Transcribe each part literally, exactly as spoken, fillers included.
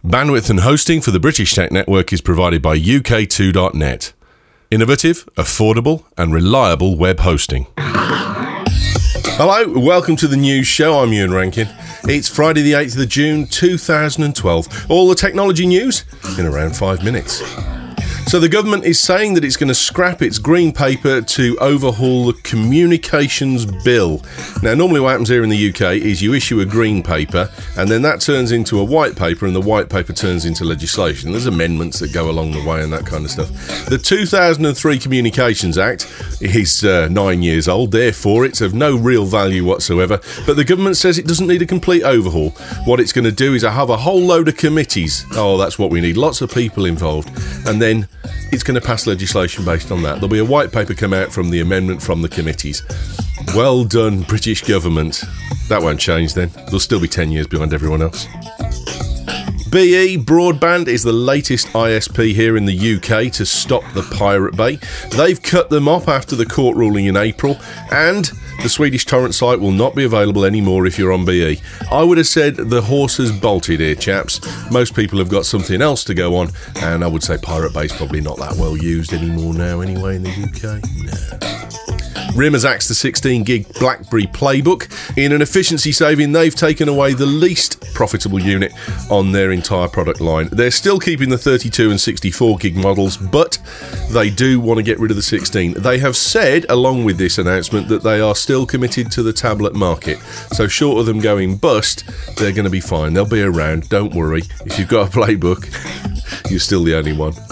Bandwidth and hosting for the British Tech Network is provided by U K two dot net. Innovative, affordable and reliable web hosting. Hello, welcome to the news show. I'm Ewan Rankin. It's Friday the eighth of June two thousand twelve. All the technology news in around five minutes. So the government is saying that it's going to scrap its green paper to overhaul the communications bill. Now, normally what happens here in the U K is you issue a green paper and then that turns into a white paper and the white paper turns into legislation. There's amendments that go along the way and that kind of stuff. The two thousand three Communications Act is uh, nine years old, therefore it's of no real value whatsoever, but the government says it doesn't need a complete overhaul. What it's going to do is have a whole load of committees. Oh, that's what we need. Lots of people involved. And then it's going to pass legislation based on that. There'll be a white paper come out from the amendment from the committees. Well done, British government. That won't change then. They'll still be ten years behind everyone else. B E Broadband is the latest I S P here in the U K to stop the Pirate Bay. They've cut them off after the court ruling in April, and the Swedish torrent site will not be available anymore if you're on B E. I would have said the horse has bolted here, chaps. Most people have got something else to go on, and I would say Pirate Bay's probably not that well used anymore now anyway in the U K. No. R I M has axed the sixteen gig BlackBerry Playbook. In an efficiency saving, they've taken away the least profitable unit on their entire product line. They're still keeping the thirty-two and sixty-four gig models, but they do want to get rid of the sixteen. They have said, along with this announcement, that they are still committed to the tablet market. So short of them going bust, they're going to be fine. They'll be around, don't worry. If you've got a Playbook, you're still the only one.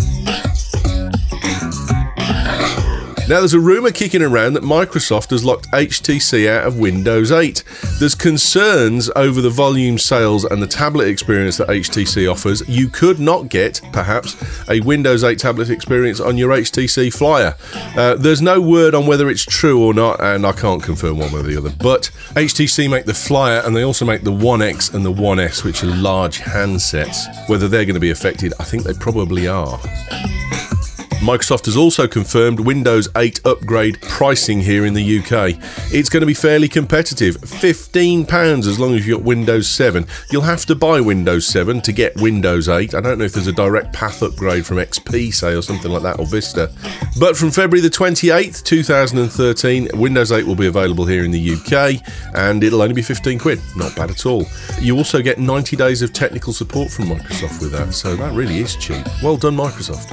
Now, there's a rumour kicking around that Microsoft has locked H T C out of Windows eight. There's concerns over the volume sales and the tablet experience that H T C offers. You could not get, perhaps, a Windows eight tablet experience on your H T C Flyer. Uh, there's no word on whether it's true or not, and I can't confirm one way or the other. But H T C make the Flyer, and they also make the One X and the One S, which are large handsets. Whether they're going to be affected, I think they probably are. Microsoft has also confirmed Windows eight upgrade pricing here in the U K. It's going to be fairly competitive, fifteen pounds as long as you've got Windows seven. You'll have to buy Windows seven to get Windows eight. I don't know if there's a direct path upgrade from X P, say, or something like that, or Vista. But from February the twenty-eighth, two thousand thirteen, Windows eight will be available here in the U K, and it'll only be fifteen quid. Not bad at all. You also get ninety days of technical support from Microsoft with that, so that really is cheap. Well done, Microsoft.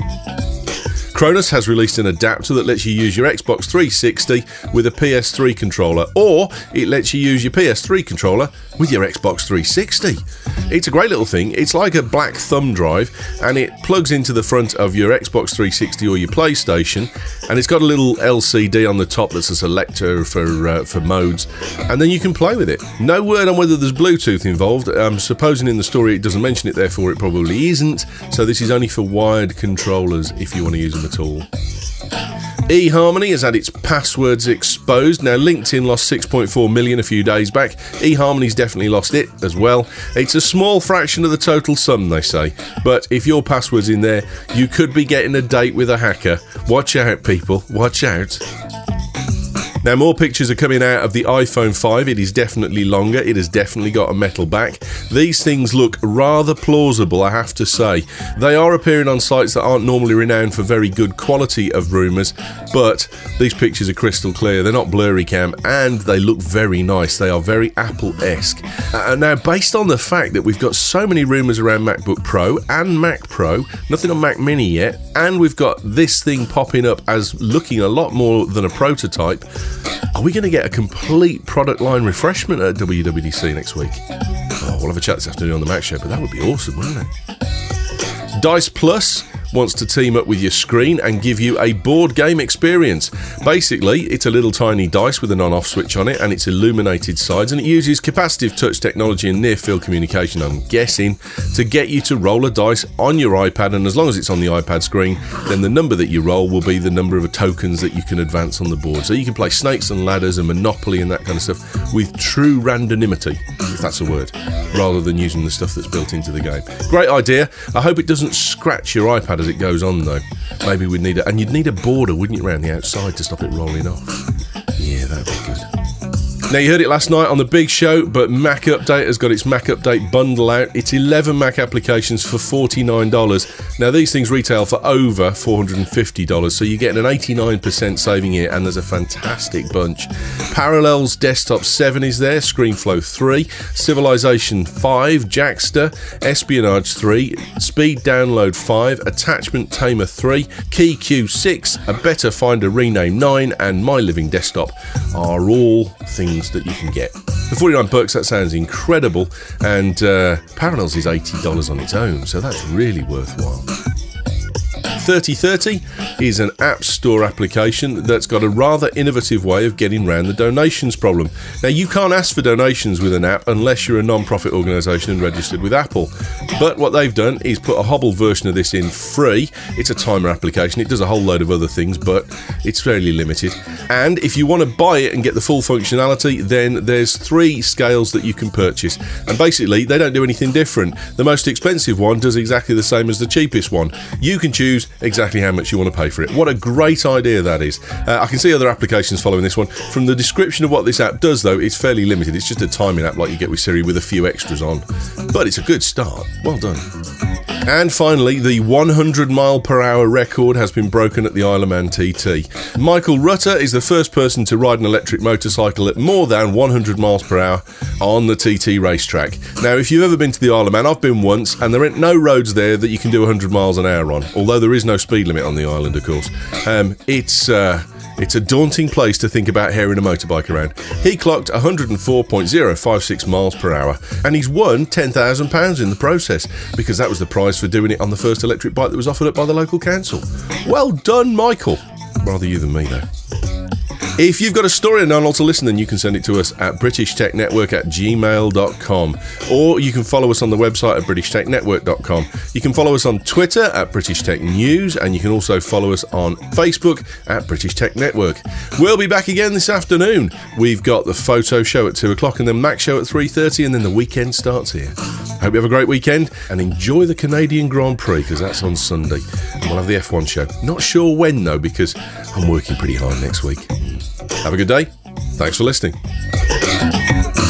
Cronus has released an adapter that lets you use your Xbox three sixty with a P S three controller, or it lets you use your P S three controller with your Xbox three sixty. It's a great little thing. It's like a black thumb drive, and it plugs into the front of your Xbox three sixty or your PlayStation, and it's got a little L C D on the top that's a selector for uh, for modes, and then you can play with it. No word on whether there's Bluetooth involved. I'm supposing in the story it doesn't mention it, therefore it probably isn't. So this is only for wired controllers if you want to use them at all. eHarmony has had its passwords exposed. Now, LinkedIn lost six point four million a few days back. eHarmony's definitely lost it as well. It's a small fraction of the total sum, they say. But if your password's in there, you could be getting a date with a hacker. Watch out, people. Watch out. Now, more pictures are coming out of the iPhone five. It is definitely longer. It has definitely got a metal back. These things look rather plausible, I have to say. They are appearing on sites that aren't normally renowned for very good quality of rumours, but these pictures are crystal clear. They're not blurry cam, and they look very nice. They are very Apple-esque. Uh, now, based on the fact that we've got so many rumours around MacBook Pro and Mac Pro, nothing on Mac Mini yet, and we've got this thing popping up as looking a lot more than a prototype, are we going to get a complete product line refreshment at W W D C next week? Oh, we'll have a chat this afternoon on the Mac Show, but that would be awesome, wouldn't it? Dice Plus wants to team up with your screen and give you a board game experience. Basically, it's a little tiny dice with an on-off switch on it and its illuminated sides, and it uses capacitive touch technology and near-field communication, I'm guessing, to get you to roll a dice on your iPad, and as long as it's on the iPad screen, then the number that you roll will be the number of tokens that you can advance on the board. So you can play Snakes and Ladders and Monopoly and that kind of stuff with true randomity, if that's a word, rather than using the stuff that's built into the game. Great idea. I hope it doesn't scratch your iPad as it goes on, though. Maybe we'd need it, and you'd need a border, wouldn't you, around the outside to stop it rolling off? Yeah, that'd be good. Now, you heard it last night on the big show, but Mac Update has got its Mac Update bundle out. It's eleven Mac applications for forty-nine dollars. Now, these things retail for over four hundred fifty dollars, so you're getting an eighty-nine percent saving here, and there's a fantastic bunch. Parallels Desktop seven is there, ScreenFlow three, Civilization five, Jackster, Espionage three, Speed Download five, Attachment Tamer three, Key Q six, A Better Finder Rename nine, and My Living Desktop are all things that you can get. For forty-nine bucks, that sounds incredible, and uh, Parallels is eighty dollars on its own, so that's really worthwhile. thirty thirty is an App Store application that's got a rather innovative way of getting around the donations problem. Now, you can't ask for donations with an app unless you're a non-profit organisation and registered with Apple. But what they've done is put a hobbled version of this in free. It's a timer application. It does a whole load of other things, but it's fairly limited. And if you want to buy it and get the full functionality, then there's three scales that you can purchase. And basically, they don't do anything different. The most expensive one does exactly the same as the cheapest one. You can choose exactly how much you want to pay for it. What a great idea that is. Uh, I can see other applications following this one. From the description of what this app does, though, it's fairly limited. It's just a timing app like you get with Siri with a few extras on. But it's a good start. Well done. And finally, the one hundred mile per hour record has been broken at the Isle of Man T T. Michael Rutter is the first person to ride an electric motorcycle at more than one hundred miles per hour on the T T racetrack. Now, if you've ever been to the Isle of Man, I've been once, and there ain't no roads there that you can do one hundred miles an hour on, although there is no speed limit on the island, of course. Um, it's... Uh, It's a daunting place to think about herring a motorbike around. He clocked one hundred four point oh five six miles per hour, and he's won ten thousand pounds in the process, because that was the prize for doing it on the first electric bike that was offered up by the local council. Well done, Michael. Rather you than me, though. If you've got a story and none to listen, then you can send it to us at british tech network at gmail dot com, or you can follow us on the website at british tech network dot com. You can follow us on Twitter at British Tech News, and you can also follow us on Facebook at British Tech Network. We'll be back again this afternoon. We've got the photo show at two o'clock, and then Mac show at three thirty, and then the weekend starts here. Hope you have a great weekend, and enjoy the Canadian Grand Prix, because that's on Sunday. And we'll have the F one show. Not sure when, though, because I'm working pretty hard next week. Have a good day. Thanks for listening.